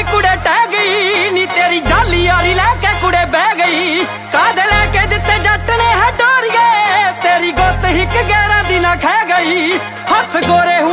दी कुड़े टह गई नी तेरी जाली वाली लैके कुड़े बह गई। कादे लैके दिते जट ने है डोरिए तेरी गुत हिक 11 दिन खा गई। हथ गोरे